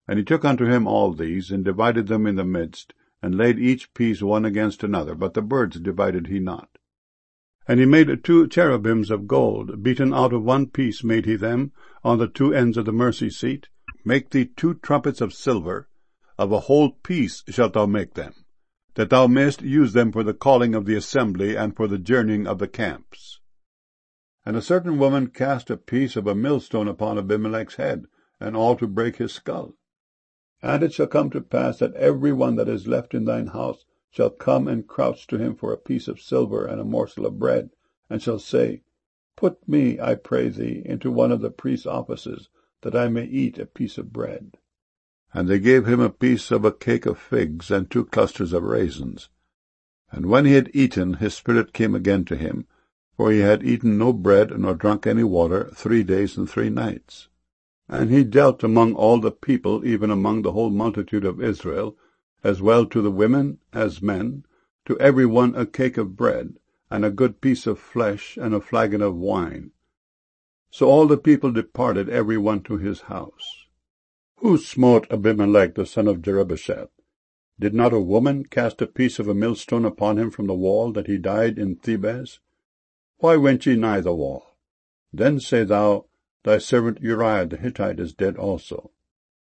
And he took unto him all these, and divided them in the midst, and laid each piece one against another, but the birds divided he not. And he made 2 cherubims of gold, beaten out of one piece made he them, on the 2 ends of the mercy seat. Make thee 2 trumpets of silver, of a whole piece shalt thou make them, that thou mayest use them for the calling of the assembly, and for the journeying of the camps. And a certain woman cast a piece of a millstone upon Abimelech's head, and all to break his skull. And it shall come to pass that every one that is left in thine house shall come and crouch to him for a piece of silver and a morsel of bread, and shall say, Put me, I pray thee, into one of the priest's offices, that I may eat a piece of bread. And they gave him a piece of a cake of figs, and 2 clusters of raisins. And when he had eaten, his spirit came again to him, for he had eaten no bread, nor drunk any water, 3 days and 3 nights. And he dealt among all the people, even among the whole multitude of Israel, as well to the women as men, to every one a cake of bread, and a good piece of flesh, and a flagon of wine. So all the people departed, every one to his house. Who smote Abimelech the son of Jerubbesheth? Did not a woman cast a piece of a millstone upon him from the wall, that he died in Thebez? Why went ye nigh the wall? Then say thou, Thy servant Uriah the Hittite is dead also.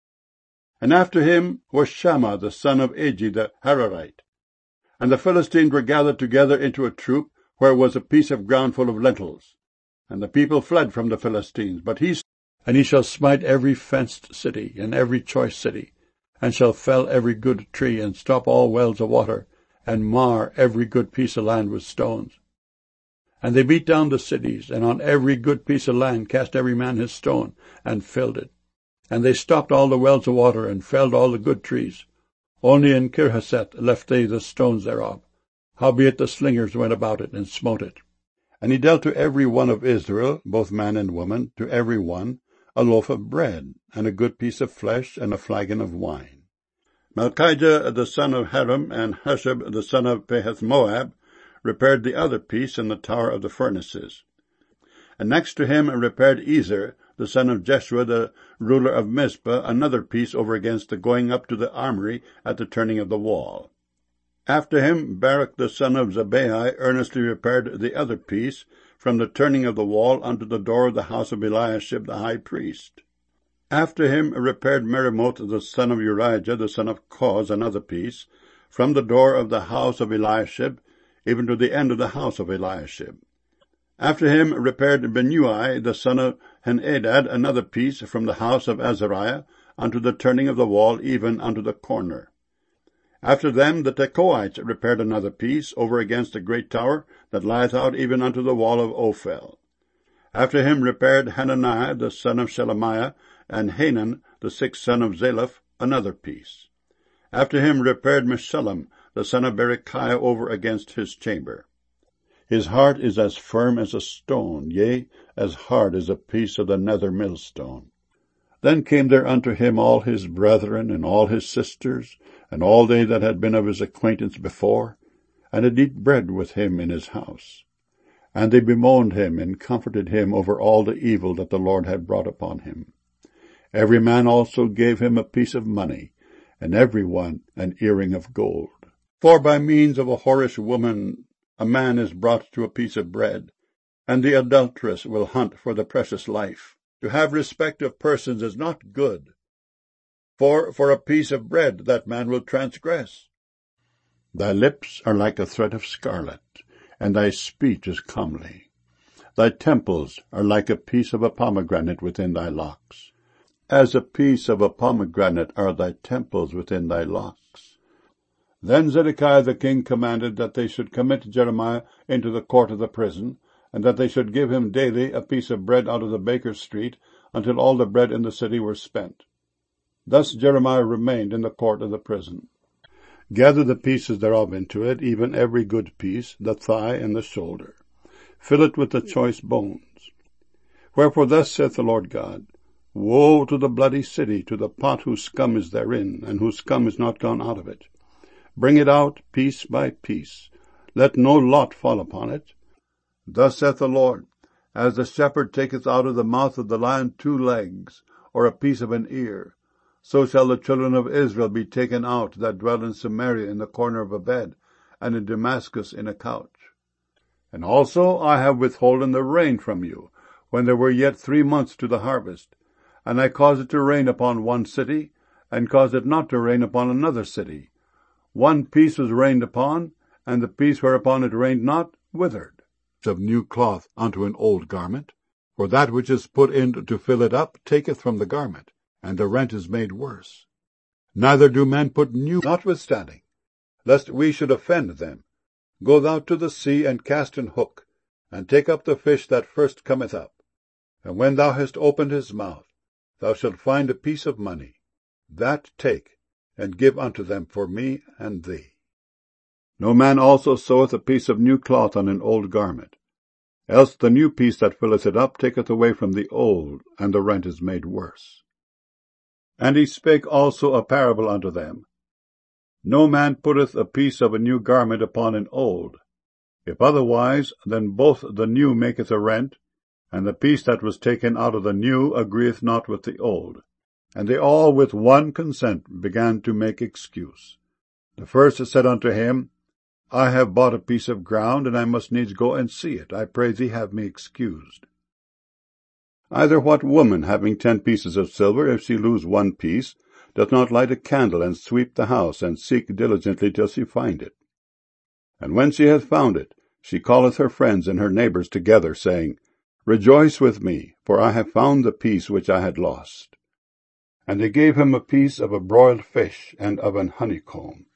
And after him was Shammah the son of Agi the Hararite. And the Philistines were gathered together into a troop, where was a piece of ground full of lentils. And the people fled from the Philistines. But he shall smite every fenced city, and every choice city, and shall fell every good tree, and stop all wells of water, and mar every good piece of land with stones. And they beat down the cities, and on every good piece of land cast every man his stone, and filled it. And they stopped all the wells of water, and felled all the good trees. Only in Kirhaseth left they the stones thereof. Howbeit the slingers went about it, and smote it. And he dealt to every one of Israel, both man and woman, to every one, a loaf of bread, and a good piece of flesh, and a flagon of wine. Malchijah the son of Haram, and Hushab the son of Pahath-Moab, repaired the other piece in the tower of the furnaces. And next to him repaired Ezer, the son of Jeshua, the ruler of Mizpah, another piece over against the going up to the armory at the turning of the wall. After him Barak the son of Zabbai earnestly repaired the other piece, from the turning of the wall unto the door of the house of Eliashib the high priest. After him repaired Meremoth the son of Urijah, the son of Koz, another piece, from the door of the house of Eliashib, even to the end of the house of Eliashib. After him repaired Benui the son of Henadad, another piece, from the house of Azariah unto the turning of the wall, even unto the corner. After them the Tekoites repaired another piece, over against the great tower that lieth out even unto the wall of Ophel. After him repaired Hananiah the son of Shelemiah, and Hanan the 6th son of Zalaph, another piece. After him repaired Meshullam the son of Berechiah, over against his chamber. His heart is as firm as a stone, yea, as hard as a piece of the nether millstone. Then came there unto him all his brethren, and all his sisters, and all they that had been of his acquaintance before, and did eat bread with him in his house. And they bemoaned him, and comforted him over all the evil that the Lord had brought upon him. Every man also gave him a piece of money, and every one an earring of gold. For by means of a whorish woman a man is brought to a piece of bread, and the adulteress will hunt for the precious life. To have respect of persons is not good, for a piece of bread that man will transgress. Thy lips are like a thread of scarlet, and thy speech is comely. Thy temples are like a piece of a pomegranate within thy locks. As a piece of a pomegranate are thy temples within thy locks. Then Zedekiah the king commanded that they should commit Jeremiah into the court of the prison, and that they should give him daily a piece of bread out of the baker's street, until all the bread in the city were spent. Thus Jeremiah remained in the court of the prison. Gather the pieces thereof into it, even every good piece, the thigh and the shoulder. Fill it with the choice bones. Wherefore thus saith the Lord God, Woe to the bloody city, to the pot whose scum is therein, and whose scum is not gone out of it. Bring it out piece by piece. Let no lot fall upon it. Thus saith the Lord, as the shepherd taketh out of the mouth of the lion 2 legs, or a piece of an ear, so shall the children of Israel be taken out that dwell in Samaria in the corner of a bed, and in Damascus in a couch. And also I have withholden the rain from you, when there were yet 3 months to the harvest. And I caused it to rain upon one city, and caused it not to rain upon another city. One piece was rained upon, and the piece whereupon it rained not withered. Of new cloth unto an old garment, for that which is put in to fill it up taketh from the garment, and the rent is made worse. Neither do men put new, notwithstanding, lest we should offend them. Go thou to the sea, and cast an hook, and take up the fish that first cometh up. And when thou hast opened his mouth, thou shalt find a piece of money. That take, and give unto them for me and thee. No man also seweth a piece of new cloth on an old garment, else the new piece that filleth it up taketh away from the old, and the rent is made worse. And he spake also a parable unto them. No man putteth a piece of a new garment upon an old. If otherwise, then both the new maketh a rent, and the piece that was taken out of the new agreeth not with the old. And they all with one consent began to make excuse. The first said unto him, I have bought a piece of ground, and I must needs go and see it. I pray thee have me excused. Either what woman, having 10 pieces of silver, if she lose 1 piece, doth not light a candle, and sweep the house, and seek diligently till she find it? And when she hath found it, she calleth her friends and her neighbors together, saying, Rejoice with me, for I have found the piece which I had lost. And they gave him a piece of a broiled fish, and of an honeycomb.